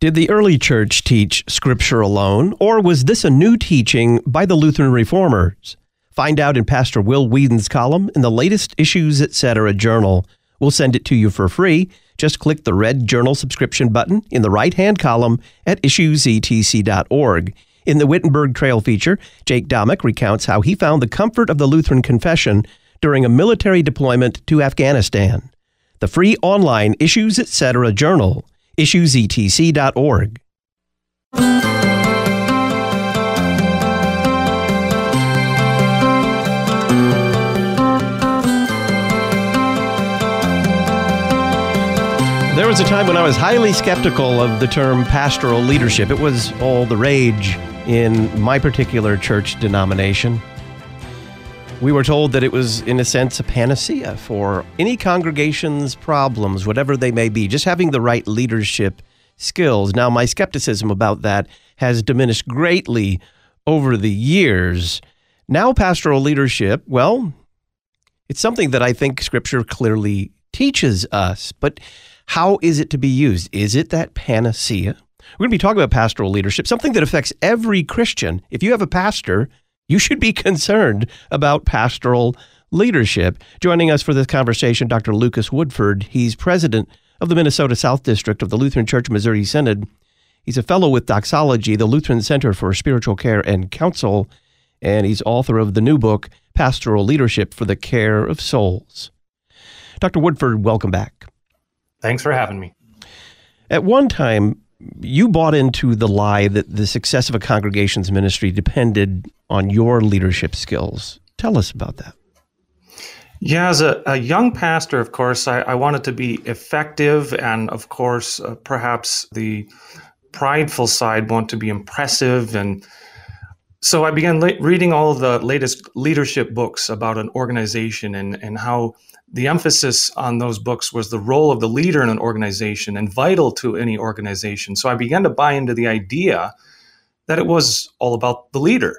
Did the early church teach Scripture alone, or was this a new teaching by the Lutheran Reformers? Find out in Pastor Will Whedon's column in the latest Issues Etc. journal. We'll send it to you for free. Just click the red journal subscription button in the right-hand column at issuesetc.org. In the Wittenberg Trail feature, Jake Domick recounts how he found the comfort of the Lutheran Confession during a military deployment to Afghanistan. The free online Issues Etc. journal, issuesetc.org. There was a time when I was highly skeptical of the term pastoral leadership. It was all the rage in my particular church denomination. We were told that it was, in a sense, a panacea for any congregation's problems, whatever they may be, just having the right leadership skills. Now, my skepticism about that has diminished greatly over the years. Now, pastoral leadership, well, it's something that I think Scripture clearly teaches us, but how is it to be used? Is it that panacea? We're going to be talking about pastoral leadership, something that affects every Christian. If you have a pastor, you should be concerned about pastoral leadership. Joining us for this conversation, Dr. Lucas Woodford. He's president of the Minnesota South District of the Lutheran Church Missouri Synod. He's a fellow with Doxology, the Lutheran Center for Spiritual Care and Counsel, and he's author of the new book, Pastoral Leadership for the Care of Souls. Dr. Woodford, welcome back. Thanks for having me. At one time, you bought into the lie that the success of a congregation's ministry depended on your leadership skills. Tell us about that. Yeah, as a young pastor, of course, I wanted to be effective, and of course, perhaps the prideful side want to be impressive. And so I began reading all of the latest leadership books about an organization and how the emphasis on those books was the role of the leader in an organization and vital to any organization. So I began to buy into the idea that it was all about the leader.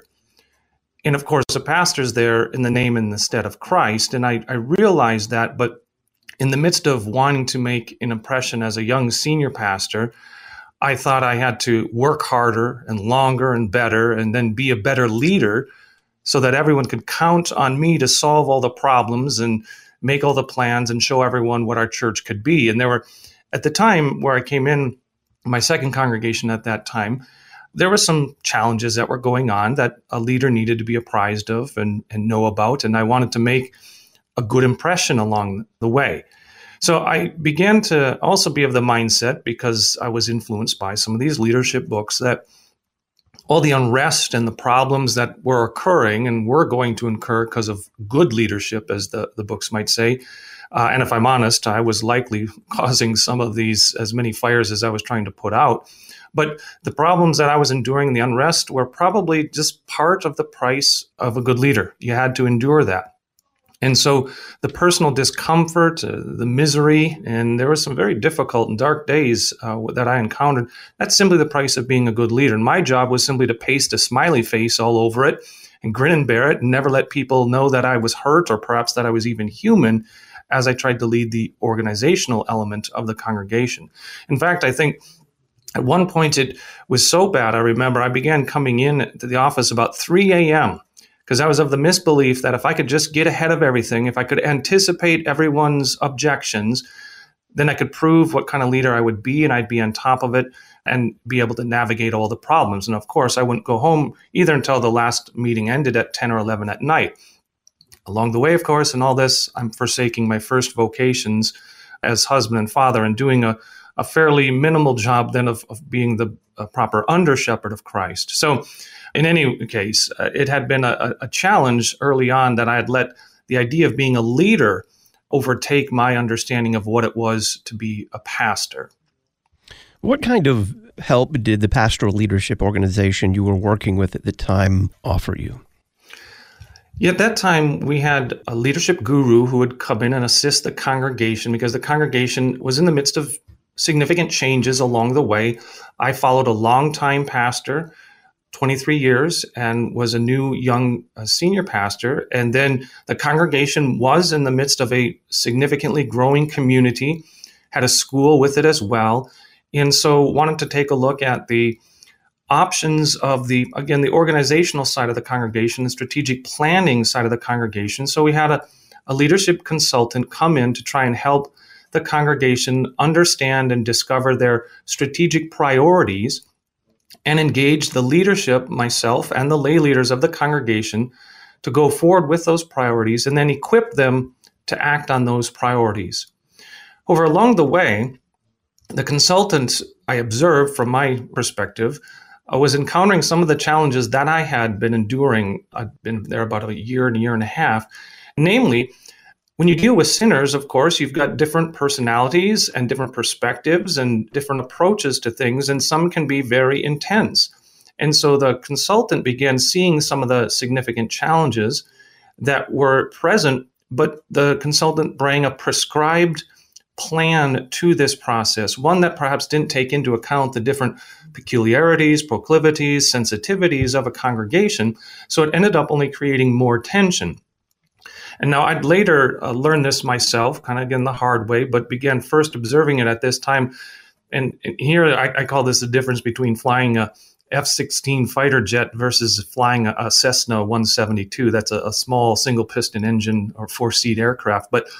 And of course, the pastor's there in the name and the stead of Christ. And I realized that, but in the midst of wanting to make an impression as a young senior pastor, I thought I had to work harder and longer and better, and then be a better leader so that everyone could count on me to solve all the problems and make all the plans and show everyone what our church could be. And there were, at the time where I came in, my second congregation at that time, there were some challenges that were going on that a leader needed to be apprised of and know about. And I wanted to make a good impression along the way. So I began to also be of the mindset, because I was influenced by some of these leadership books, that all the unrest and the problems that were occurring and were going to incur because of good leadership, as the books might say. And if I'm honest, I was likely causing some of these, as many fires as I was trying to put out. But the problems that I was enduring, the unrest, were probably just part of the price of a good leader. You had to endure that. And so the personal discomfort, the misery, and there were some very difficult and dark days that I encountered. That's simply the price of being a good leader. And my job was simply to paste a smiley face all over it and grin and bear it and never let people know that I was hurt or perhaps that I was even human, as I tried to lead the organizational element of the congregation. In fact, I think at one point it was so bad, I remember I began coming in to the office about 3 a.m., because I was of the misbelief that if I could just get ahead of everything, if I could anticipate everyone's objections, then I could prove what kind of leader I would be, and I'd be on top of it and be able to navigate all the problems. And of course, I wouldn't go home either until the last meeting ended at 10 or 11 at night. Along the way, of course, in all this, I'm forsaking my first vocations as husband and father and doing a fairly minimal job then of being the proper under-shepherd of Christ. So in any case, it had been a challenge early on that I had let the idea of being a leader overtake my understanding of what it was to be a pastor. What kind of help did the pastoral leadership organization you were working with at the time offer you? Yeah, at that time, we had a leadership guru who would come in and assist the congregation, because the congregation was in the midst of significant changes along the way. I followed a longtime pastor, 23 years, and was a new young senior pastor. And then the congregation was in the midst of a significantly growing community, had a school with it as well. And so wanted to take a look at the options of the organizational side of the congregation, the strategic planning side of the congregation. So we had a leadership consultant come in to try and help the congregation understand and discover their strategic priorities and engage the leadership, myself and the lay leaders of the congregation, to go forward with those priorities and then equip them to act on those priorities. Over along the way, the consultant, I observed from my perspective, was encountering some of the challenges that I had been enduring. I've been there about a year and a half. Namely, when you deal with sinners, of course, you've got different personalities and different perspectives and different approaches to things, and some can be very intense. And so the consultant began seeing some of the significant challenges that were present, but the consultant brought a prescribed plan to this process, one that perhaps didn't take into account the different peculiarities, proclivities, sensitivities of a congregation. So it ended up only creating more tension. And now I'd later learned this myself, kind of again the hard way, but began first observing it at this time. And here I call this the difference between flying a F-16 fighter jet versus flying a Cessna 172. That's a small single piston engine or 4-seat aircraft. But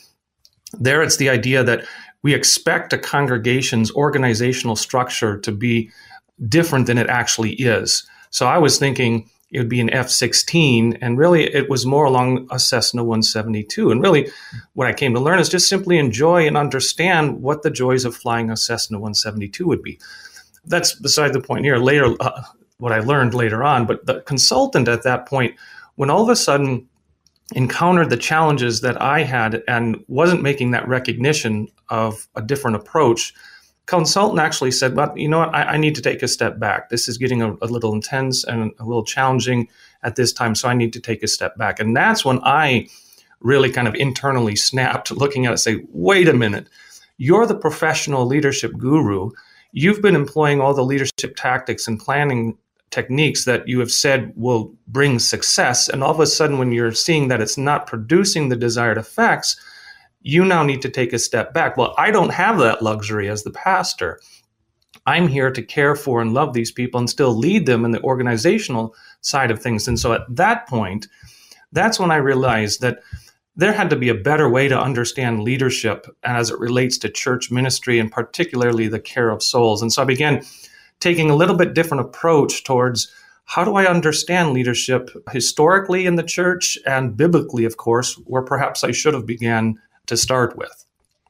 there it's the idea that we expect a congregation's organizational structure to be different than it actually is. So I was thinking it would be an F-16, and really it was more along a Cessna 172. And really what I came to learn is just simply enjoy and understand what the joys of flying a Cessna 172 would be. That's beside the point here. Later, what I learned later on, but the consultant at that point, when all of a sudden encountered the challenges that I had and wasn't making that recognition of a different approach, consultant actually said, well, you know what, I need to take a step back. This is getting a little intense and a little challenging at this time, so I need to take a step back. And that's when I really kind of internally snapped, looking at it, say, wait a minute, you're the professional leadership guru. You've been employing all the leadership tactics and planning techniques that you have said will bring success. And all of a sudden, when you're seeing that it's not producing the desired effects, you now need to take a step back. Well, I don't have that luxury as the pastor. I'm here to care for and love these people and still lead them in the organizational side of things. And so at that point, that's when I realized that there had to be a better way to understand leadership as it relates to church ministry and particularly the care of souls. And so I began taking a little bit different approach towards how do I understand leadership historically in the church and biblically, of course, where perhaps I should have began to start with.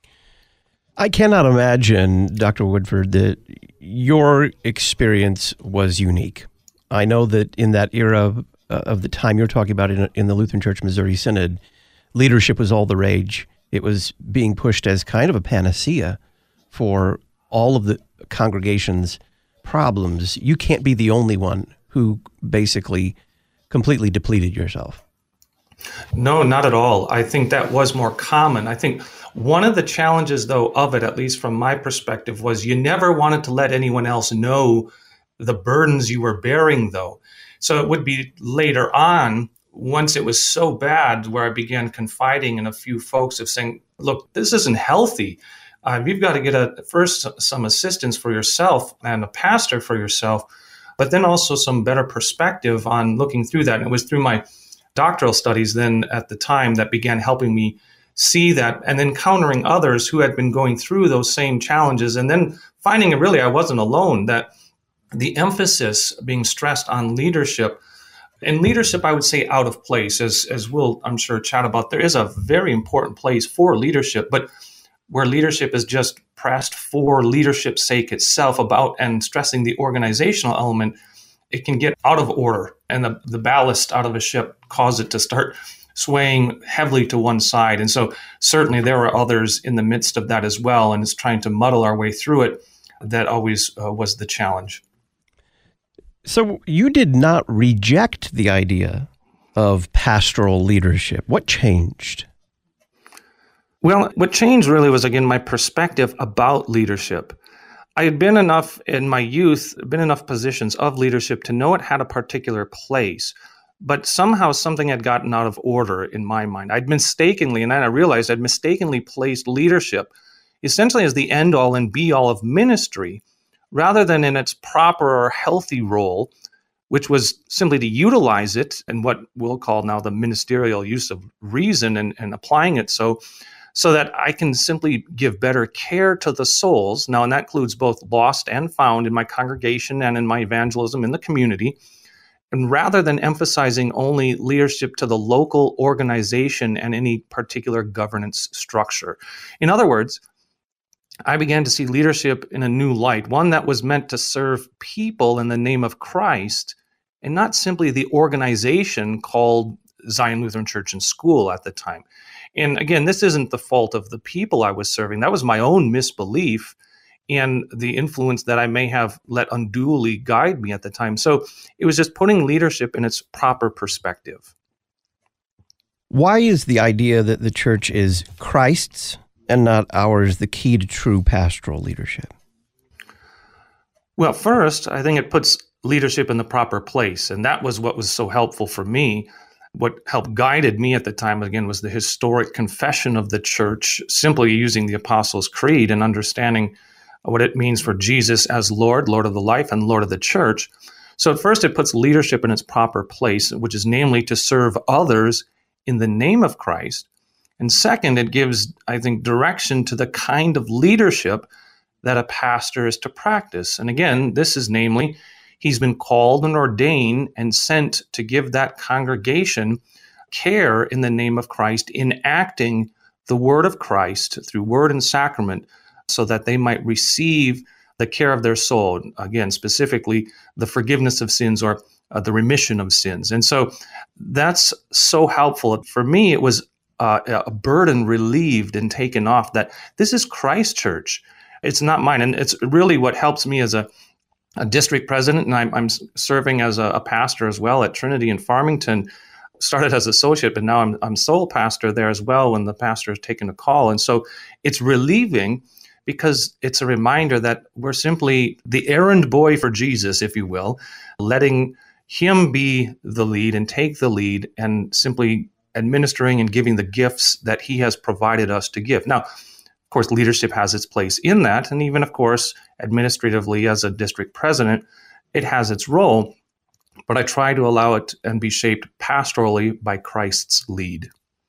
I cannot imagine, Dr. Woodford, that your experience was unique. I know that in that era of the time you're talking about in the Lutheran Church Missouri Synod, leadership was all the rage. It was being pushed as kind of a panacea for all of the congregation's problems. You can't be the only one who basically completely depleted yourself. No, not at all. I think that was more common. I think one of the challenges, though, of it, at least from my perspective, was you never wanted to let anyone else know the burdens you were bearing, though. So it would be later on, once it was so bad, where I began confiding in a few folks of saying, look, this isn't healthy. You've got to get first some assistance for yourself and a pastor for yourself, but then also some better perspective on looking through that. And it was through my doctoral studies then at the time that began helping me see that and then encountering others who had been going through those same challenges and then finding it really I wasn't alone, that the emphasis being stressed on leadership. And leadership, I would say, out of place, as we'll, I'm sure, chat about. There is a very important place for leadership, but where leadership is just pressed for leadership's sake itself about and stressing the organizational element, it can get out of order, and the ballast out of a ship cause it to start swaying heavily to one side. And so certainly there are others in the midst of that as well, and it's trying to muddle our way through it. That always was the challenge. So you did not reject the idea of pastoral leadership. What changed? Well, what changed really was, again, my perspective about leadership. I had been enough in my youth, been enough positions of leadership to know it had a particular place, but somehow something had gotten out of order in my mind. I'd mistakenly, and then I realized I'd mistakenly placed leadership essentially as the end-all and be-all of ministry, rather than in its proper or healthy role, which was simply to utilize it in what we'll call now the ministerial use of reason and applying it so that I can simply give better care to the souls. Now, and that includes both lost and found in my congregation and in my evangelism in the community. And rather than emphasizing only leadership to the local organization and any particular governance structure. In other words, I began to see leadership in a new light, one that was meant to serve people in the name of Christ, and not simply the organization called Zion Lutheran Church and School at the time. And again, this isn't the fault of the people I was serving. That was my own misbelief and the influence that I may have let unduly guide me at the time. So it was just putting leadership in its proper perspective. Why is the idea that the church is Christ's and not ours the key to true pastoral leadership? Well, first, I think it puts leadership in the proper place. And that was what was so helpful for me. What helped guided me at the time, again, was the historic confession of the church, simply using the Apostles' Creed and understanding what it means for Jesus as Lord, Lord of the life, and Lord of the church. So at first, it puts leadership in its proper place, which is namely to serve others in the name of Christ. And second, it gives, I think, direction to the kind of leadership that a pastor is to practice. And again, this is namely, he's been called and ordained and sent to give that congregation care in the name of Christ, enacting the word of Christ through word and sacrament so that they might receive the care of their soul. Again, specifically, the forgiveness of sins or the remission of sins. And so that's so helpful. For me, it was a burden relieved and taken off that this is Christ's church. It's not mine. And it's really what helps me as a district president, and I'm serving as a pastor as well at Trinity in Farmington. Started as associate, but now I'm sole pastor there as well when the pastor has taken a call. And so it's relieving because it's a reminder that we're simply the errand boy for Jesus, if you will, letting him be the lead and take the lead and simply administering and giving the gifts that he has provided us to give. Now, of course, leadership has its place in that. And even, of course, administratively as a district president, it has its role. But I try to allow it and be shaped pastorally by Christ's lead.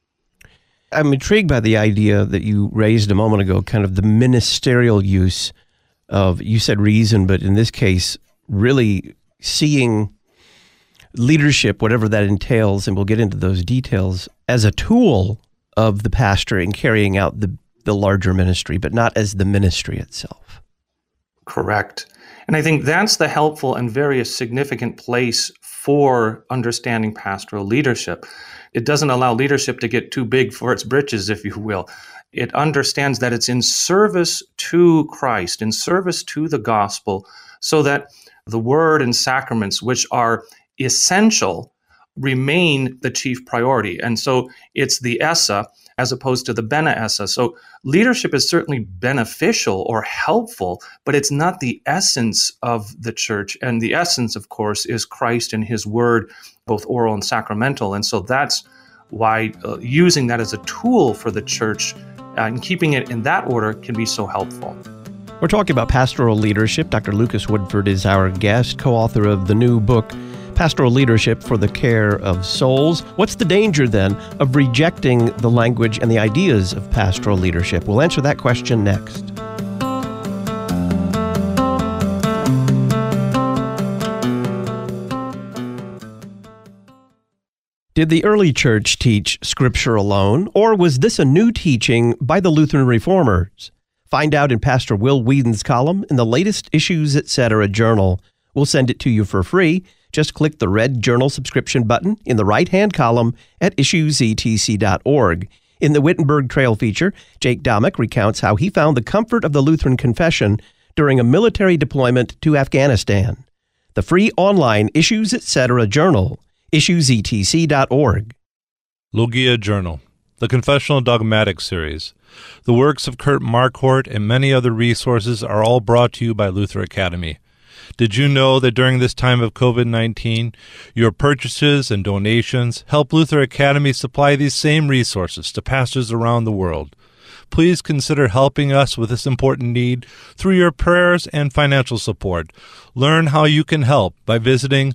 I'm intrigued by the idea that you raised a moment ago, kind of the ministerial use of, you said reason, but in this case, really seeing leadership, whatever that entails, and we'll get into those details, as a tool of the pastor in carrying out the larger ministry, but not as the ministry itself. Correct. And I think that's the helpful and very significant place for understanding pastoral leadership. It doesn't allow leadership to get too big for its britches, if you will. It understands that it's in service to Christ, in service to the gospel, so that the word and sacraments, which are essential, remain the chief priority. And so it's the essa as opposed to the bene essa. So leadership is certainly beneficial or helpful, but it's not the essence of the church. And the essence, of course, is Christ and his word, both oral and sacramental. And so that's why using that as a tool for the church and keeping it in that order can be so helpful. We're talking about pastoral leadership. Dr. Lucas Woodford is our guest, co-author of the new book, Pastoral Leadership for the Care of Souls. What's the danger, then, of rejecting the language and the ideas of pastoral leadership? We'll answer that question next. Did the early church teach Scripture alone, or was this a new teaching by the Lutheran Reformers? Find out in Pastor Will Whedon's column in the latest Issues Etc. journal. We'll send it to you for free. Just click the red journal subscription button in the right-hand column at issuesetc.org. In the Wittenberg Trail feature, Jake Domick recounts how he found the comfort of the Lutheran Confession during a military deployment to Afghanistan. The free online Issues Etc. journal, issuesetc.org. Logia Journal, the Confessional Dogmatic Series. The works of Kurt Marquardt and many other resources are all brought to you by Luther Academy. Did you know that during this time of COVID-19, your purchases and donations help Luther Academy supply these same resources to pastors around the world? Please consider helping us with this important need through your prayers and financial support. Learn how you can help by visiting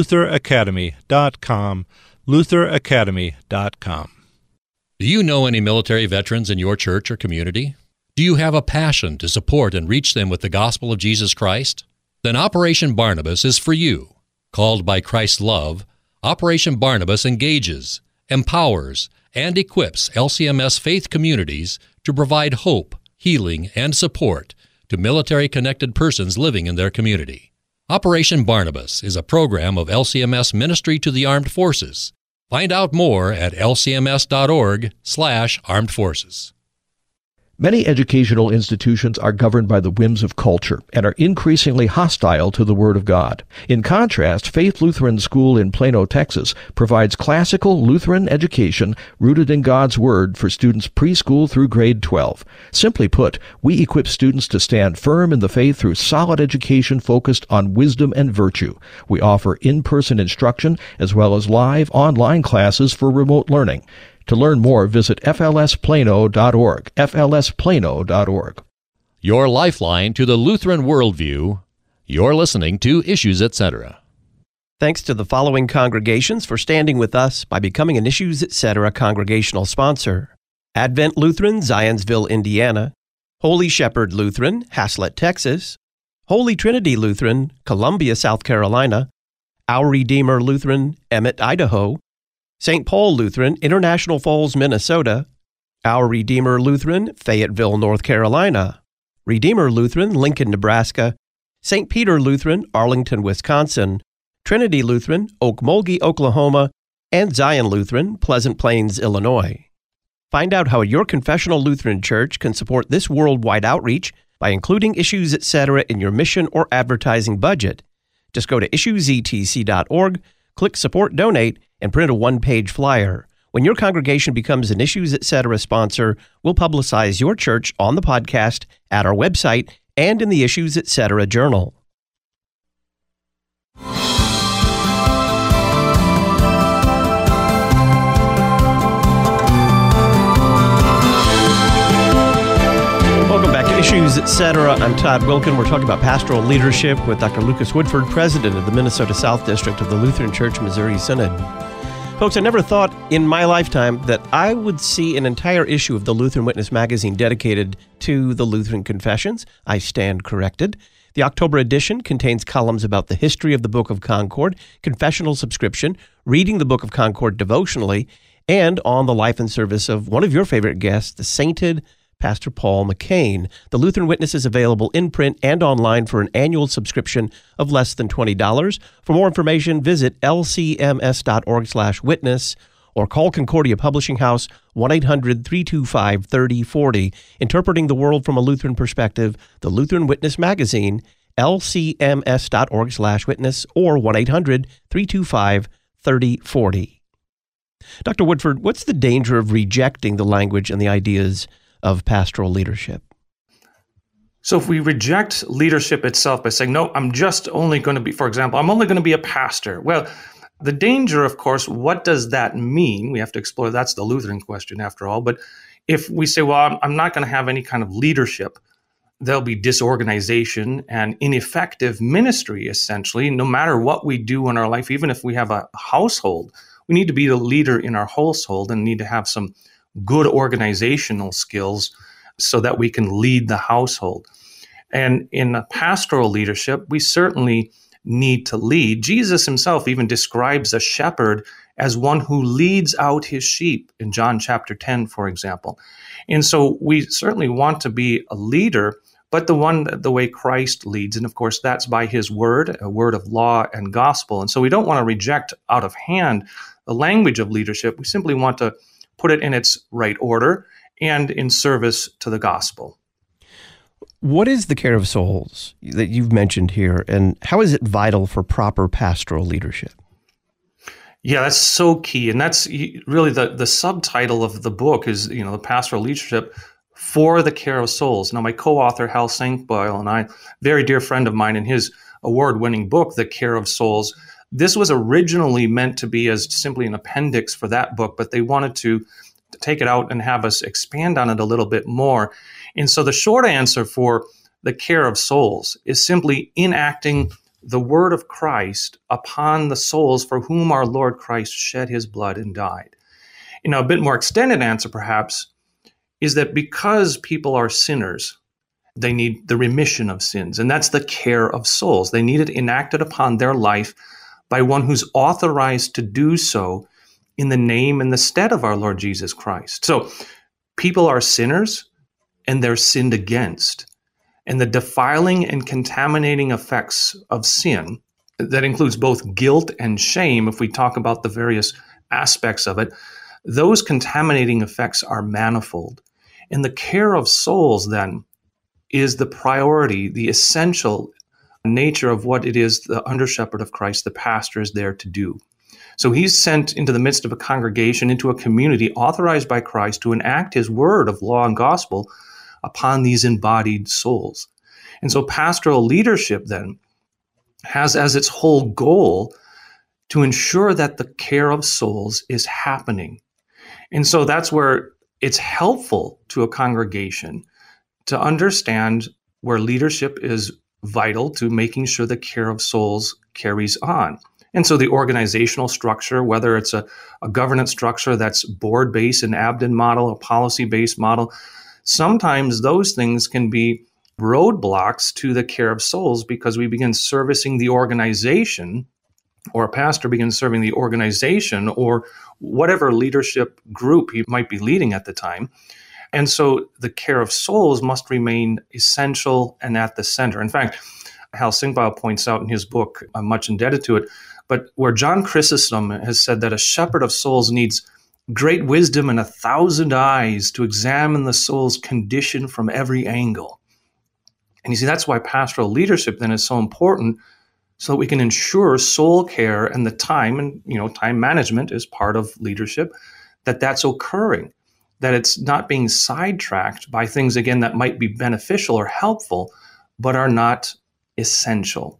lutheracademy.com, lutheracademy.com. Do you know any military veterans in your church or community? Do you have a passion to support and reach them with the gospel of Jesus Christ? Then Operation Barnabas is for you. Called by Christ's love, Operation Barnabas engages, empowers, and equips LCMS faith communities to provide hope, healing, and support to military-connected persons living in their community. Operation Barnabas is a program of LCMS Ministry to the Armed Forces. Find out more at lcms.org/armed forces. Many educational institutions are governed by the whims of culture and are increasingly hostile to the Word of God. In contrast, Faith Lutheran School in Plano, Texas, provides classical Lutheran education rooted in God's Word for students preschool through grade 12. Simply put, we equip students to stand firm in the faith through solid education focused on wisdom and virtue. We offer in-person instruction as well as live online classes for remote learning. To learn more, visit flsplano.org, flsplano.org. Your lifeline to the Lutheran worldview. You're listening to Issues, Etc. Thanks to the following congregations for standing with us by becoming an Issues, Etc. congregational sponsor: Advent Lutheran, Zionsville, Indiana; Holy Shepherd Lutheran, Haslett, Texas; Holy Trinity Lutheran, Columbia, South Carolina; Our Redeemer Lutheran, Emmett, Idaho; St. Paul Lutheran, International Falls, Minnesota; Our Redeemer Lutheran, Fayetteville, North Carolina; Redeemer Lutheran, Lincoln, Nebraska; St. Peter Lutheran, Arlington, Wisconsin; Trinity Lutheran, Okmulgee, Oklahoma; and Zion Lutheran, Pleasant Plains, Illinois. Find out how your confessional Lutheran church can support this worldwide outreach by including Issues, Etc. in your mission or advertising budget. Just go to issuesetc.org, click Support Donate, and print a one-page flyer. When your congregation becomes an Issues, Etc. sponsor, we'll publicize your church on the podcast, at our website, and in the Issues, Etc. journal. Welcome back to Issues, Etc. I'm Todd Wilkin. We're talking about pastoral leadership with Dr. Lucas Woodford, president of the Minnesota South District of the Lutheran Church Missouri Synod. Folks, I never thought in my lifetime that I would see an entire issue of the Lutheran Witness magazine dedicated to the Lutheran Confessions. I stand corrected. The October edition contains columns about the history of the Book of Concord, confessional subscription, reading the Book of Concord devotionally, and on the life and service of one of your favorite guests, the sainted Pastor Paul McCain. The Lutheran Witness is available in print and online for an annual subscription of less than $20. For more information, visit lcms.org/witness or call Concordia Publishing House 1-800-325-3040. Interpreting the World from a Lutheran Perspective, the Lutheran Witness Magazine, lcms.org/witness or 1-800-325-3040. Dr. Woodford, what's the danger of rejecting the language and the ideas of pastoral leadership? So if we reject leadership itself by saying, no, I'm just only going to be, for example, I'm only going to be a pastor. Well, the danger, of course, what does that mean? We have to explore. That's the Lutheran question after all. But if we say, well, I'm not going to have any kind of leadership, there'll be disorganization and ineffective ministry, essentially, no matter what we do in our life. Even if we have a household, we need to be the leader in our household and need to have some good organizational skills so that we can lead the household. And in pastoral leadership, we certainly need to lead. Jesus himself even describes a shepherd as one who leads out his sheep in John chapter 10, for example. And so we certainly want to be a leader, but the way Christ leads. And of course, that's by his word, a word of law and gospel. And so we don't want to reject out of hand the language of leadership. We simply want to put it in its right order and in service to the gospel. What is the care of souls that you've mentioned here, and how is it vital for proper pastoral leadership? Yeah, that's so key. And that's really the subtitle of the book is, the pastoral leadership for the care of souls. Now, my co-author, Hal Sankboyle, and I, very dear friend of mine, in his award-winning book, The Care of Souls, this was originally meant to be as simply an appendix for that book, but they wanted to take it out and have us expand on it a little bit more. And so the short answer for the care of souls is simply enacting the word of Christ upon the souls for whom our Lord Christ shed his blood and died. A bit more extended answer perhaps is that because people are sinners, they need the remission of sins, and that's the care of souls. They need it enacted upon their life by one who's authorized to do so in the name and the stead of our Lord Jesus Christ. So people are sinners, and they're sinned against. And the defiling and contaminating effects of sin, that includes both guilt and shame, if we talk about the various aspects of it, those contaminating effects are manifold. And the care of souls, then, is the priority, the essential nature of what it is the under-shepherd of Christ, the pastor, is there to do. So he's sent into the midst of a congregation, into a community authorized by Christ to enact his word of law and gospel upon these embodied souls. And so pastoral leadership then has as its whole goal to ensure that the care of souls is happening. And so that's where it's helpful to a congregation to understand where leadership is vital to making sure the care of souls carries on. And so the organizational structure, whether it's a governance structure that's board-based, an Abden model, a policy-based model, sometimes those things can be roadblocks to the care of souls because we begin servicing the organization, or a pastor begins serving the organization or whatever leadership group he might be leading at the time. And so the care of souls must remain essential and at the center. In fact, Hal Singbaugh points out in his book, I'm much indebted to it, but where John Chrysostom has said that a shepherd of souls needs great wisdom and 1,000 eyes to examine the soul's condition from every angle. And you see, that's why pastoral leadership then is so important, so that we can ensure soul care and the time, and time management is part of leadership, that's occurring, that it's not being sidetracked by things, again, that might be beneficial or helpful, but are not essential.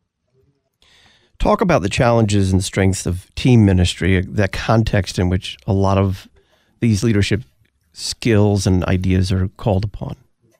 Talk about the challenges and strengths of team ministry, that context in which a lot of these leadership skills and ideas are called upon.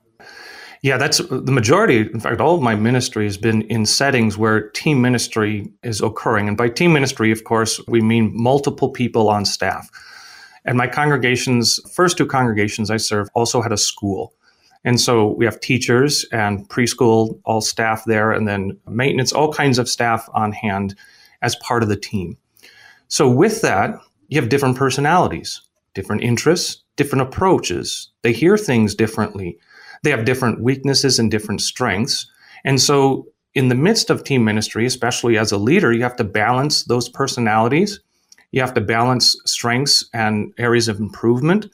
Yeah, that's the majority. In fact, all of my ministry has been in settings where team ministry is occurring. And by team ministry, of course, we mean multiple people on staff. And my congregations, first two congregations I served, also had a school. And so we have teachers and preschool, all staff there, and then maintenance, all kinds of staff on hand as part of the team. So with that, you have different personalities, different interests, different approaches. They hear things differently. They have different weaknesses and different strengths. And so in the midst of team ministry, especially as a leader, you have to balance those personalities. You have to balance strengths and areas of improvement.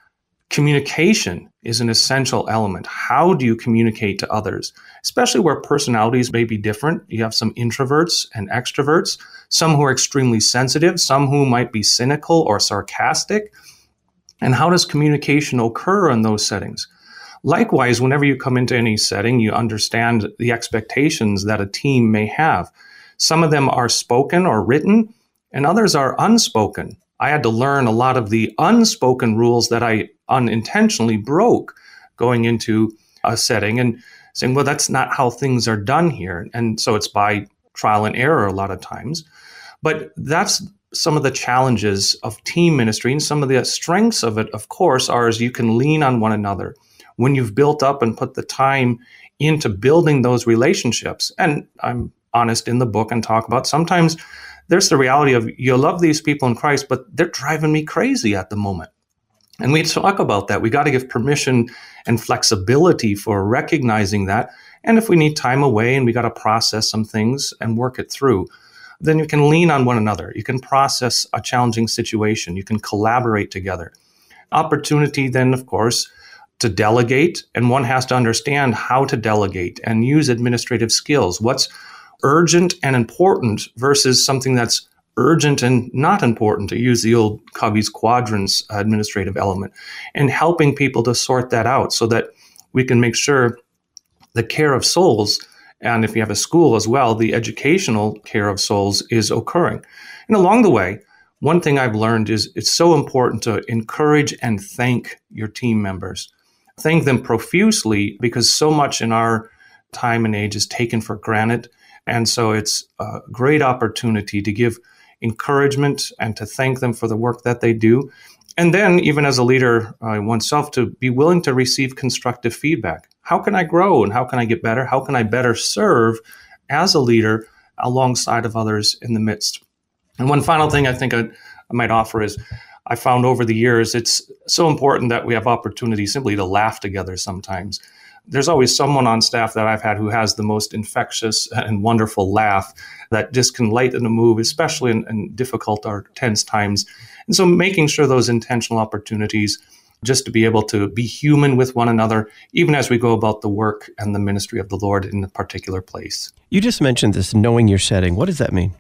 Communication is an essential element. How do you communicate to others, especially where personalities may be different? You have some introverts and extroverts, some who are extremely sensitive, some who might be cynical or sarcastic. And how does communication occur in those settings? Likewise, whenever you come into any setting, you understand the expectations that a team may have. Some of them are spoken or written, and others are unspoken. I had to learn a lot of the unspoken rules that I unintentionally broke going into a setting and saying, well, that's not how things are done here. And so it's by trial and error a lot of times. But that's some of the challenges of team ministry, and some of the strengths of it, of course, are as you can lean on one another. When you've built up and put the time into building those relationships, and I'm honest in the book and talk about sometimes there's the reality of you love these people in Christ, but they're driving me crazy at the moment. And we talk about that. We got to give permission and flexibility for recognizing that. And if we need time away and we got to process some things and work it through, then you can lean on one another. You can process a challenging situation. You can collaborate together. Opportunity then, of course, to delegate. And one has to understand how to delegate and use administrative skills. What's urgent and important versus something that's urgent and not important, to use the old Covey's quadrants administrative element, and helping people to sort that out so that we can make sure the care of souls, and if you have a school as well, the educational care of souls is occurring. And along the way, one thing I've learned is it's so important to encourage and thank your team members. Thank them profusely, because so much in our time and age is taken for granted. And so it's a great opportunity to give encouragement and to thank them for the work that they do. And then, even as a leader oneself, to be willing to receive constructive feedback. How can I grow and how can I get better? How can I better serve as a leader alongside of others in the midst? And one final thing I think I might offer is, I found over the years, it's so important that we have opportunity simply to laugh together sometimes. There's always someone on staff that I've had who has the most infectious and wonderful laugh that just can lighten the mood, especially in difficult or tense times. And so making sure those intentional opportunities just to be able to be human with one another, even as we go about the work and the ministry of the Lord in a particular place. You just mentioned this, knowing your setting. What does that mean?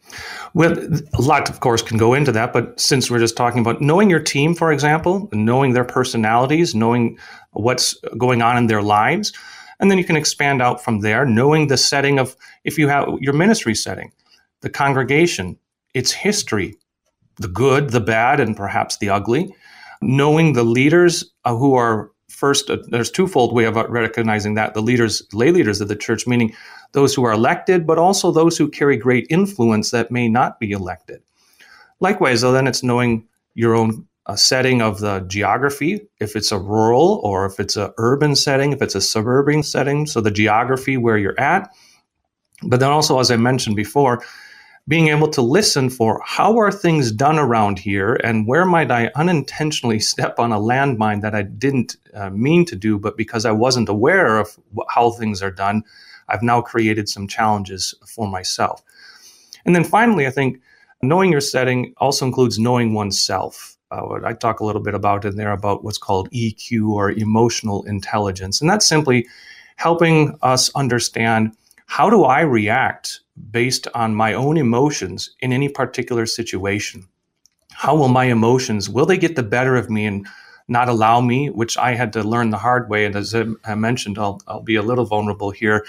Well, a lot, of course, can go into that, but since we're just talking about knowing your team, for example, knowing their personalities, knowing what's going on in their lives, and then you can expand out from there, knowing the setting of, if you have your ministry setting, the congregation, its history, the good, the bad, and perhaps the ugly, knowing the leaders who are first, there's twofold way of recognizing that, the leaders, lay leaders of the church, meaning those who are elected, but also those who carry great influence that may not be elected. Likewise, though, then it's knowing your own setting of the geography, if it's a rural or if it's an urban setting, if it's a suburban setting, so the geography where you're at. But then also, as I mentioned before, being able to listen for how are things done around here and where might I unintentionally step on a landmine that I didn't mean to do, but because I wasn't aware of how things are done, I've now created some challenges for myself. And then finally, I think knowing your setting also includes knowing oneself. I talk a little bit about in there about what's called EQ, or emotional intelligence. And that's simply helping us understand, how do I react based on my own emotions in any particular situation? How will my emotions, will they get the better of me and not allow me, which I had to learn the hard way. And as I mentioned, I'll be a little vulnerable here.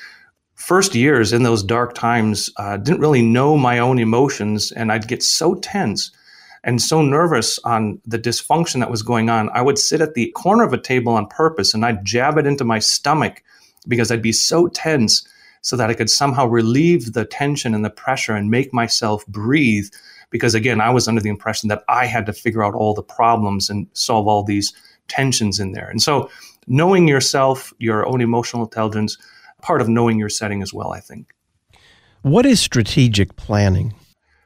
First years in those dark times, didn't really know my own emotions, and I'd get so tense and so nervous on the dysfunction that was going on. I would sit at the corner of a table on purpose, and I'd jab it into my stomach because I'd be so tense, so that I could somehow relieve the tension and the pressure and make myself breathe. Because again, I was under the impression that I had to figure out all the problems and solve all these tensions in there. And so knowing yourself, your own emotional intelligence, part of knowing your setting as well, I think. What is strategic planning?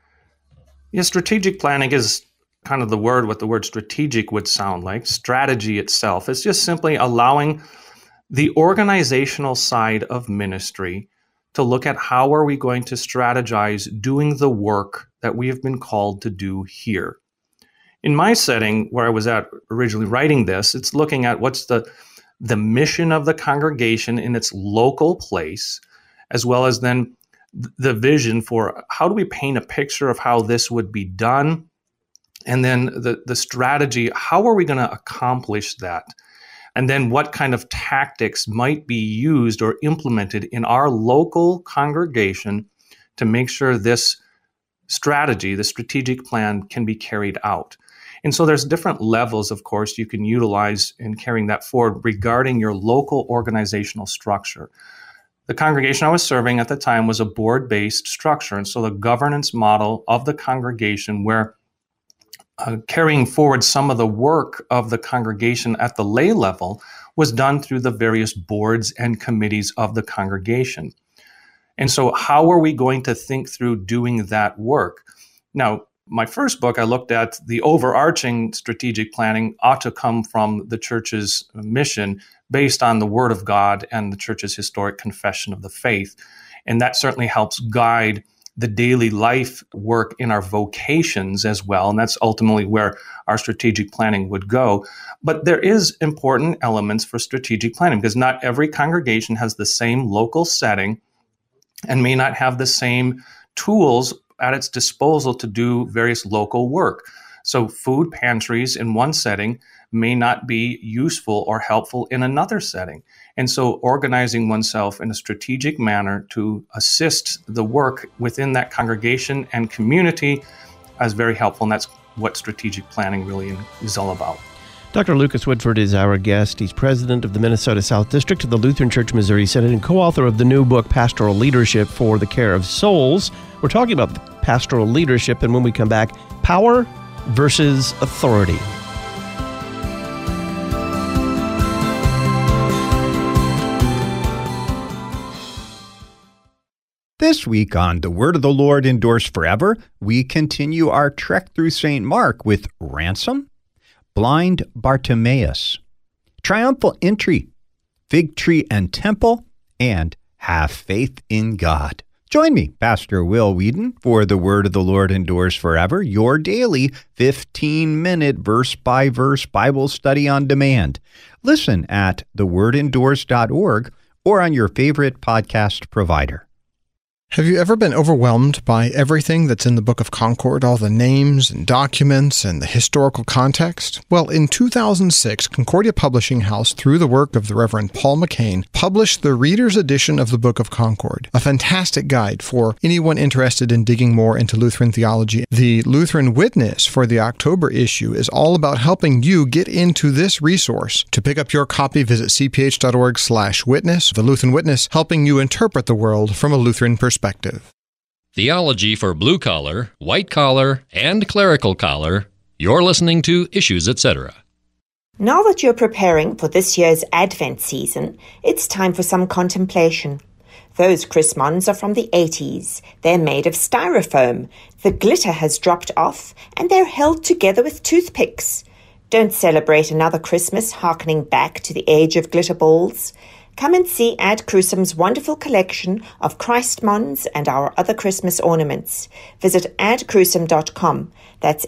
Yeah, strategic planning is kind of the word, what the word strategic would sound like. Strategy itself is just simply allowing the organizational side of ministry to look at how are we going to strategize doing the work that we have been called to do here. In my setting, where I was at originally writing this, it's looking at what's the mission of the congregation in its local place, as well as then the vision for how do we paint a picture of how this would be done, and then the strategy, how are we going to accomplish that? And then what kind of tactics might be used or implemented in our local congregation to make sure this strategy, the strategic plan, can be carried out. And so there's different levels, of course, you can utilize in carrying that forward regarding your local organizational structure. The congregation I was serving at the time was a board-based structure. And so the governance model of the congregation, where carrying forward some of the work of the congregation at the lay level, was done through the various boards and committees of the congregation. And so how are we going to think through doing that work? Now, my first book, I looked at the overarching strategic planning ought to come from the church's mission based on the Word of God and the church's historic confession of the faith. And that certainly helps guide the daily life work in our vocations as well. And that's ultimately where our strategic planning would go. But there is important elements for strategic planning, because not every congregation has the same local setting and may not have the same tools at its disposal to do various local work. So food pantries in one setting may not be useful or helpful in another setting. And so organizing oneself in a strategic manner to assist the work within that congregation and community as very helpful, and that's what strategic planning really is all about. Dr. Lucas Woodford is our guest. He's president of the Minnesota South District of the Lutheran Church Missouri Synod and co-author of the new book, Pastoral Leadership for the Care of Souls. We're talking about pastoral leadership, and when we come back, power versus authority. This week on The Word of the Lord Endures Forever, we continue our trek through St. Mark with Ransom, Blind Bartimaeus, Triumphal Entry, Fig Tree and Temple, and Have Faith in God. Join me, Pastor Will Whedon, for The Word of the Lord Endures Forever, your daily 15-minute verse-by-verse Bible study on demand. Listen at thewordendures.org or on your favorite podcast provider. Have you ever been overwhelmed by everything that's in the Book of Concord, all the names and documents and the historical context? Well, in 2006, Concordia Publishing House, through the work of the Reverend Paul McCain, published the Reader's Edition of the Book of Concord, a fantastic guide for anyone interested in digging more into Lutheran theology. The Lutheran Witness for the October issue is all about helping you get into this resource. To pick up your copy, visit cph.org/witness. The Lutheran Witness, helping you interpret the world from a Lutheran perspective. Theology for blue collar, white collar, and clerical collar. You're listening to Issues, Etc. Now that you're preparing for this year's Advent season, it's time for some contemplation. Those Chrismons are from the 80s. They're made of styrofoam. The glitter has dropped off, and they're held together with toothpicks. Don't celebrate another Christmas harkening back to the age of glitter balls. Come and see Ad Crucem's wonderful collection of Christmons and our other Christmas ornaments. Visit adcrucem.com. That's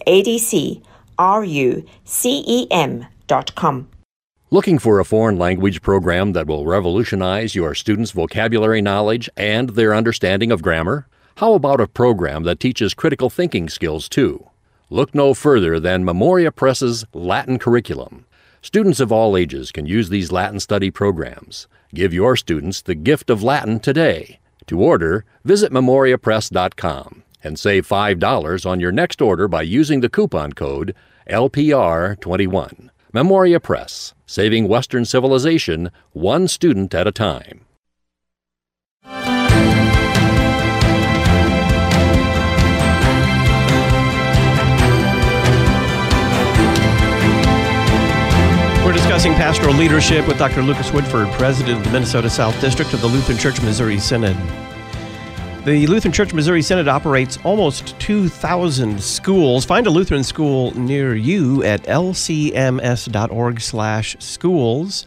ADCRUCEM.com. Looking for a foreign language program that will revolutionize your students' vocabulary knowledge and their understanding of grammar? How about a program that teaches critical thinking skills too? Look no further than Memoria Press's Latin curriculum. Students of all ages can use these Latin study programs. Give your students the gift of Latin today. To order, visit memoriapress.com and save $5 on your next order by using the coupon code LPR21. Memoria Press, saving Western civilization one student at a time. We're discussing pastoral leadership with Dr. Lucas Woodford, president of the Minnesota South District of the Lutheran Church Missouri Synod. The Lutheran Church Missouri Synod operates almost 2,000 schools. Find a Lutheran school near you at lcms.org/schools,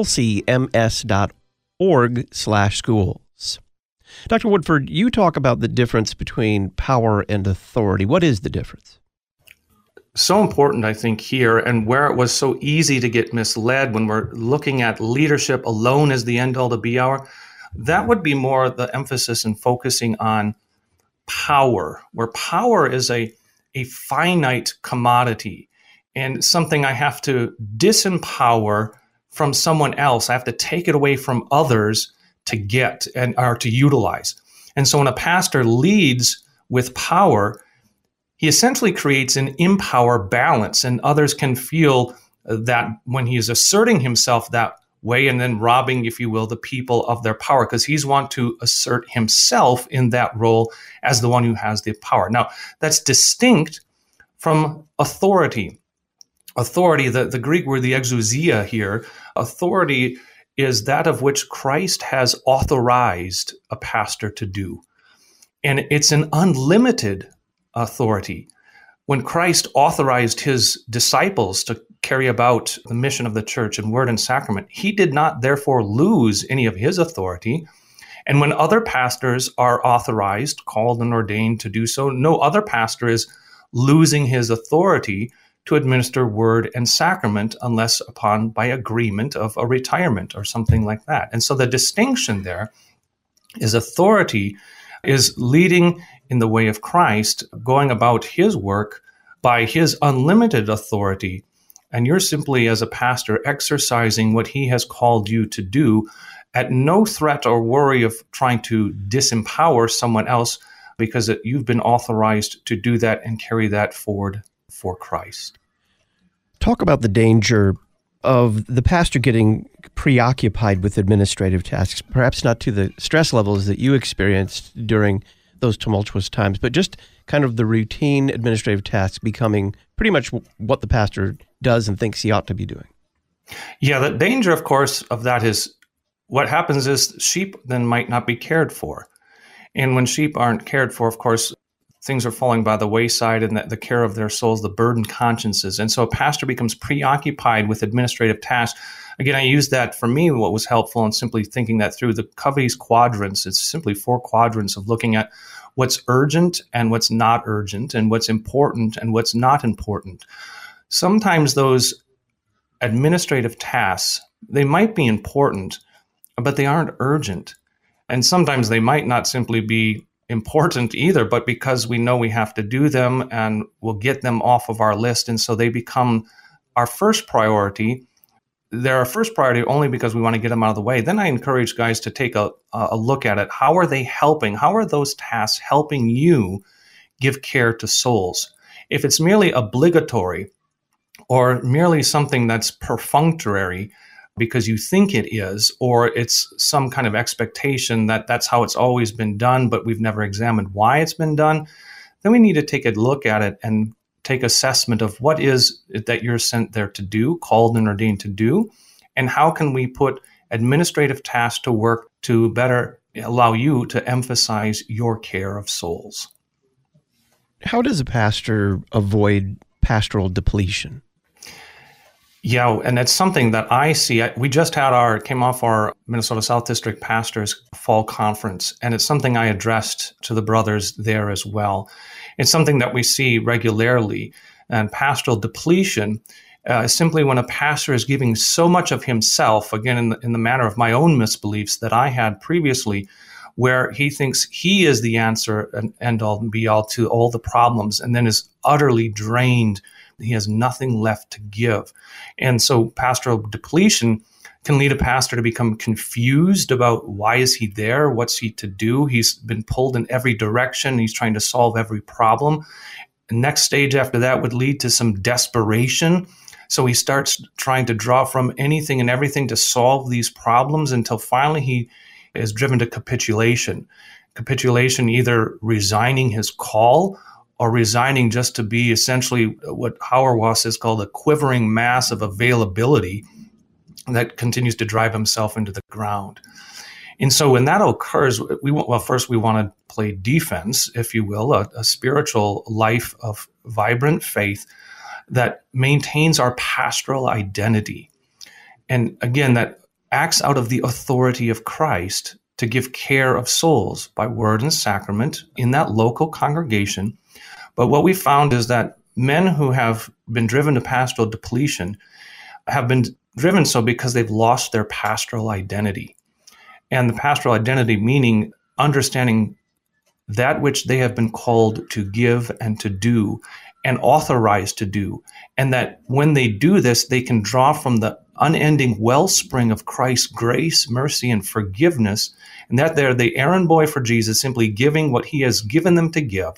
lcms.org/schools. Dr. Woodford, you talk about the difference between power and authority. What is the difference? So important, I think, here, and where it was so easy to get misled when we're looking at leadership alone as the end all to be all, that would be more the emphasis in focusing on power, where power is a finite commodity and something I have to disempower from someone else. I have to take it away from others to get or to utilize. And so when a pastor leads with power, he essentially creates an empower balance, and others can feel that when he is asserting himself that way and then robbing, if you will, the people of their power, because he's want to assert himself in that role as the one who has the power. Now, that's distinct from authority. Authority, the Greek word, the exousia here, authority is that of which Christ has authorized a pastor to do. And it's an unlimited authority. When Christ authorized his disciples to carry about the mission of the church in word and sacrament, he did not therefore lose any of his authority. And when other pastors are authorized, called and ordained to do so, no other pastor is losing his authority to administer word and sacrament unless upon by agreement of a retirement or something like that. And so the distinction there is authority is leading in the way of Christ, going about his work by his unlimited authority. And you're simply, as a pastor, exercising what he has called you to do at no threat or worry of trying to disempower someone else because you've been authorized to do that and carry that forward for Christ. Talk about the danger of the pastor getting preoccupied with administrative tasks, perhaps not to the stress levels that you experienced during those tumultuous times, but just kind of the routine administrative tasks becoming pretty much what the pastor does and thinks he ought to be doing. Yeah, the danger, of course, of that is what happens is sheep then might not be cared for. And when sheep aren't cared for, of course, things are falling by the wayside, and the care of their souls, the burdened consciences. And so a pastor becomes preoccupied with administrative tasks. Again, I use that for me, what was helpful in simply thinking that through the Covey's quadrants. It's simply 4 quadrants of looking at what's urgent and what's not urgent, and what's important and what's not important. Sometimes those administrative tasks, they might be important, but they aren't urgent. And sometimes they might not simply be important either, but because we know we have to do them and we'll get them off of our list. And so they become our first priority. They're our first priority only because we want to get them out of the way. Then I encourage guys to take a look at it. How are they helping? How are those tasks helping you give care to souls? If it's merely obligatory or merely something that's perfunctory because you think it is, or it's some kind of expectation that that's how it's always been done, but we've never examined why it's been done, then we need to take a look at it and take assessment of what is it that you're sent there to do, called and ordained to do, and how can we put administrative tasks to work to better allow you to emphasize your care of souls. How does a pastor avoid pastoral depletion? Yeah, and it's something that I see. We just came off our Minnesota South District Pastors Fall Conference, and it's something I addressed to the brothers there as well. It's something that we see regularly, and pastoral depletion is simply when a pastor is giving so much of himself, again, in the manner of my own misbeliefs that I had previously, where he thinks he is the answer and end all and be all to all the problems, and then is utterly drained. He has nothing left to give. And so pastoral depletion can lead a pastor to become confused about why is he there? What's he to do? He's been pulled in every direction. He's trying to solve every problem. The next stage after that would lead to some desperation. So he starts trying to draw from anything and everything to solve these problems until finally he is driven to capitulation. Capitulation, either resigning his call or resigning just to be essentially what Hauerwas has called a quivering mass of availability that continues to drive himself into the ground. And so when that occurs, first we want to play defense, if you will, a spiritual life of vibrant faith that maintains our pastoral identity. And again, that acts out of the authority of Christ to give care of souls by word and sacrament in that local congregation. But what we found is that men who have been driven to pastoral depletion have been driven so because they've lost their pastoral identity. And the pastoral identity meaning understanding that which they have been called to give and to do and authorized to do. And that when they do this, they can draw from the unending wellspring of Christ's grace, mercy, and forgiveness. And that they're the errand boy for Jesus, simply giving what he has given them to give.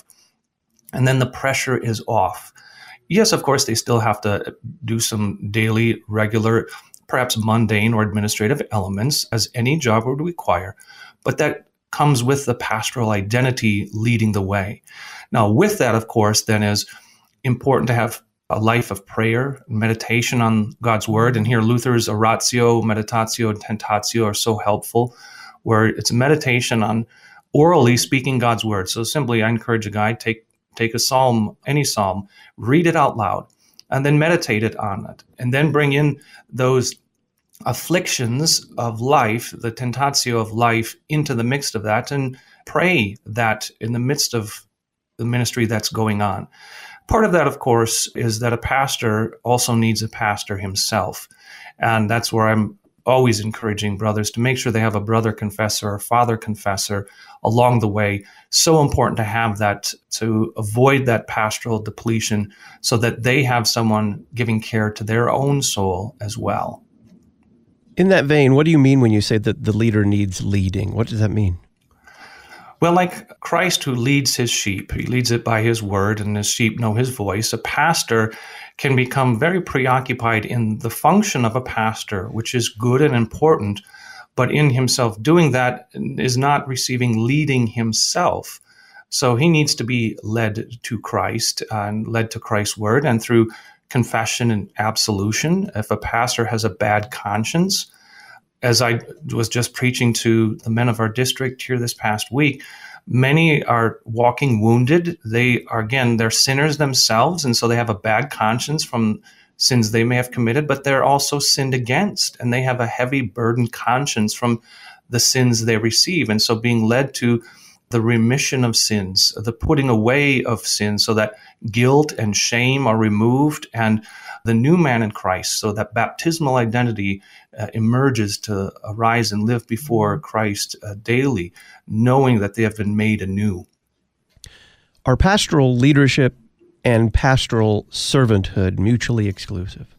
And then the pressure is off. Yes, of course, they still have to do some daily, regular, perhaps mundane or administrative elements, as any job would require. But that comes with the pastoral identity leading the way. Now, with that, of course, then is important to have a life of prayer, meditation on God's word. And here Luther's oratio, meditatio, and tentatio are so helpful, where it's a meditation on orally speaking God's word. So simply, I encourage a guy, take a psalm, any psalm, read it out loud, and then meditate it on it. And then bring in those afflictions of life, the tentatio of life, into the midst of that, and pray that in the midst of the ministry that's going on. Part of that, of course, is that a pastor also needs a pastor himself. And that's where I'm always encouraging brothers to make sure they have a brother confessor or father confessor along the way. So important to have that, to avoid that pastoral depletion so that they have someone giving care to their own soul as well. In that vein, what do you mean when you say that the leader needs leading? What does that mean? Well, like Christ who leads his sheep, he leads it by his word, and his sheep know his voice. A pastor can become very preoccupied in the function of a pastor, which is good and important, but in himself doing that is not receiving leading himself. So he needs to be led to Christ and led to Christ's word, and through confession and absolution. If a pastor has a bad conscience, as I was just preaching to the men of our district here this past week, many are walking wounded. They're sinners themselves, and so they have a bad conscience from sins they may have committed, but they're also sinned against, and they have a heavy burdened conscience from the sins they receive. And so being led to the remission of sins, the putting away of sins, so that guilt and shame are removed, and the new man in Christ, so that baptismal identity emerges to arise and live before Christ daily, knowing that they have been made anew. Are pastoral leadership and pastoral servanthood mutually exclusive?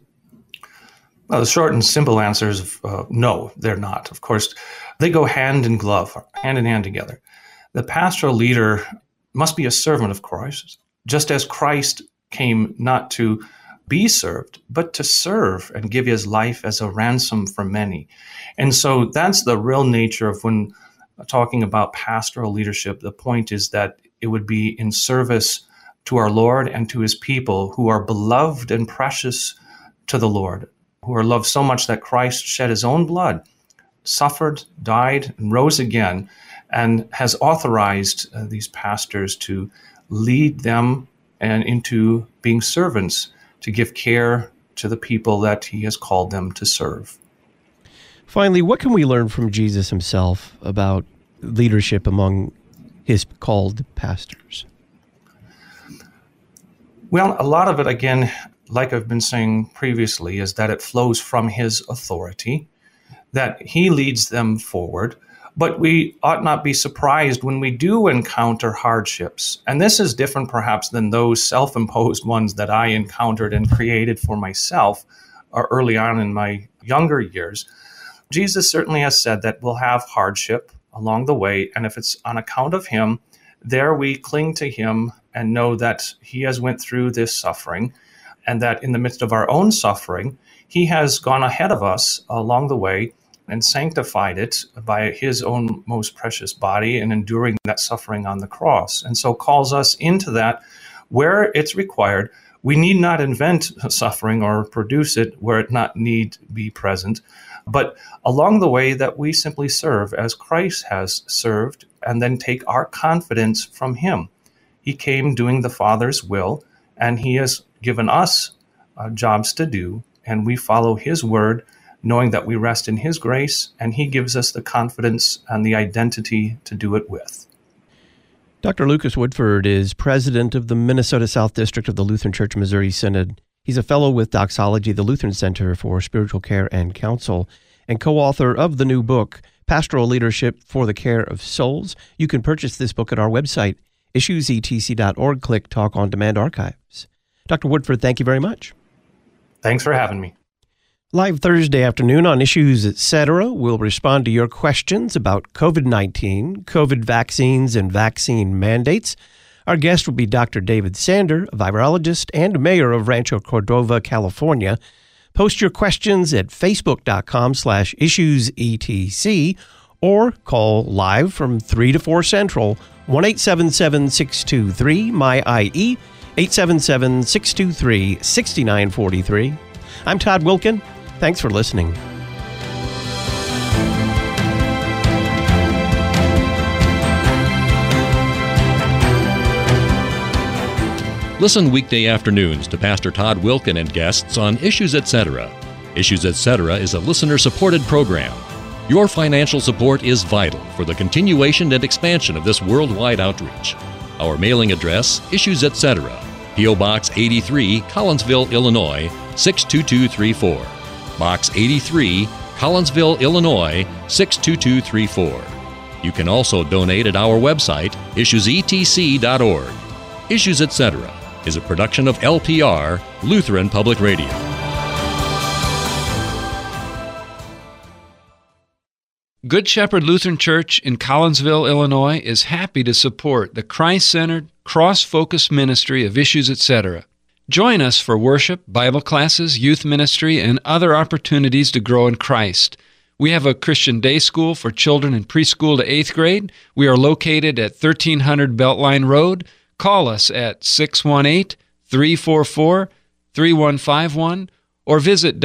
Well, the short and simple answer is no, they're not. Of course, they go hand in glove, hand in hand together. The pastoral leader must be a servant of Christ, just as Christ came not to be served, but to serve and give his life as a ransom for many. And so that's the real nature of when talking about pastoral leadership. The point is that it would be in service to our Lord and to his people who are beloved and precious to the Lord, who are loved so much that Christ shed his own blood, suffered, died, and rose again, and has authorized these pastors to lead them and into being servants, to give care to the people that he has called them to serve. Finally, what can we learn from Jesus himself about leadership among his called pastors? Well, a lot of it, again, like I've been saying previously, is that it flows from his authority, that he leads them forward. But we ought not be surprised when we do encounter hardships. And this is different perhaps than those self-imposed ones that I encountered and created for myself early on in my younger years. Jesus certainly has said that we'll have hardship along the way. And if it's on account of him, there we cling to him and know that he has went through this suffering, and that in the midst of our own suffering, he has gone ahead of us along the way and sanctified it by his own most precious body and enduring that suffering on the cross. And so calls us into that where it's required. We need not invent suffering or produce it where it not need be present, but along the way that we simply serve as Christ has served, and then take our confidence from him. He came doing the Father's will, and he has given us jobs to do, and we follow his word, knowing that we rest in his grace, and he gives us the confidence and the identity to do it with. Dr. Lucas Woodford is president of the Minnesota South District of the Lutheran Church Missouri Synod. He's a fellow with Doxology, the Lutheran Center for Spiritual Care and Counsel, and co-author of the new book, Pastoral Leadership for the Care of Souls. You can purchase this book at our website, issuesetc.org. Click Talk on Demand Archives. Dr. Woodford, thank you very much. Thanks for having me. Live Thursday afternoon on Issues Etc. We'll respond to your questions about COVID-19, COVID vaccines, and vaccine mandates. Our guest will be Dr. David Sander, a virologist and mayor of Rancho Cordova, California. Post your questions at facebook.com/issuesetc or call live from 3 to 4 Central, 1-877-623-MY-IE, 877-623-6943. I'm Todd Wilkin. Thanks for listening. Listen weekday afternoons to Pastor Todd Wilkin and guests on Issues Etc. Issues Etc. is a listener-supported program. Your financial support is vital for the continuation and expansion of this worldwide outreach. Our mailing address, Issues Etc., P.O. Box 83, Collinsville, Illinois, 62234. Box 83, Collinsville, Illinois, 62234. You can also donate at our website, issuesetc.org. Issues Etc. is a production of LPR, Lutheran Public Radio. Good Shepherd Lutheran Church in Collinsville, Illinois is happy to support the Christ-centered, cross-focused ministry of Issues, etc. Join us for worship, Bible classes, youth ministry, and other opportunities to grow in Christ. We have a Christian day school for children in preschool to 8th grade. We are located at 1300 Beltline Road. Call us at 618-344-3151 or visit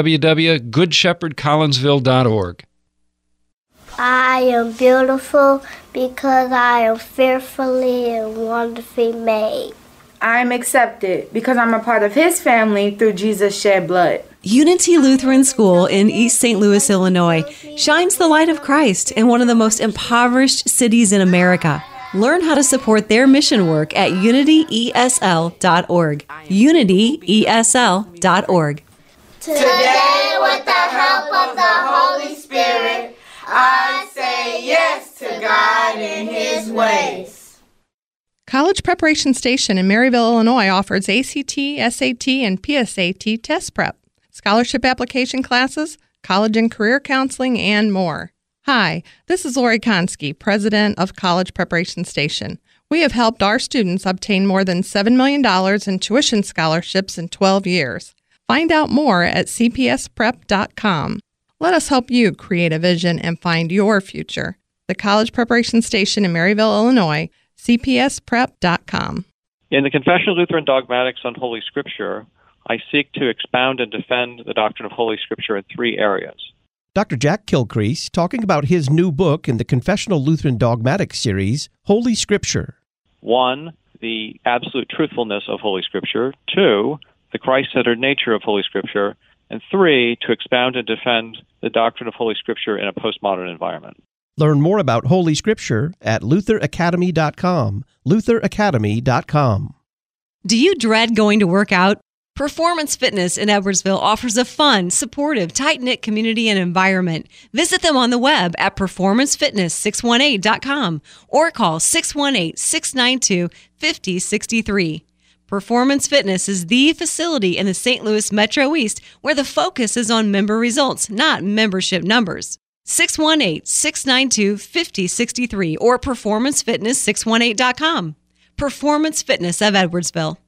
www.goodshepherdcollinsville.org. I am beautiful because I am fearfully and wonderfully made. I am accepted because I'm a part of His family through Jesus' shed blood. Unity Lutheran School in East St. Louis, Illinois, shines the light of Christ in one of the most impoverished cities in America. Learn how to support their mission work at unityesl.org. unityesl.org. Today, with the help of the Holy Spirit, I say yes to God and His ways. College Preparation Station in Maryville, Illinois offers ACT, SAT, and PSAT test prep, scholarship application classes, college and career counseling, and more. Hi, this is Lori Konski, president of College Preparation Station. We have helped our students obtain more than $7 million in tuition scholarships in 12 years. Find out more at cpsprep.com. Let us help you create a vision and find your future. The College Preparation Station in Maryville, Illinois, cpsprep.com. In the Confession of Lutheran Dogmatics on Holy Scripture, I seek to expound and defend the doctrine of Holy Scripture in 3 areas. Dr. Jack Kilcrease talking about his new book in the Confessional Lutheran Dogmatics series, Holy Scripture. 1, the absolute truthfulness of Holy Scripture. 2, the Christ-centered nature of Holy Scripture. And 3, to expound and defend the doctrine of Holy Scripture in a postmodern environment. Learn more about Holy Scripture at lutheracademy.com. lutheracademy.com. Do you dread going to work out? Performance Fitness in Edwardsville offers a fun, supportive, tight-knit community and environment. Visit them on the web at performancefitness618.com or call 618-692-5063. Performance Fitness is the facility in the St. Louis Metro East where the focus is on member results, not membership numbers. 618-692-5063 or performancefitness618.com. Performance Fitness of Edwardsville.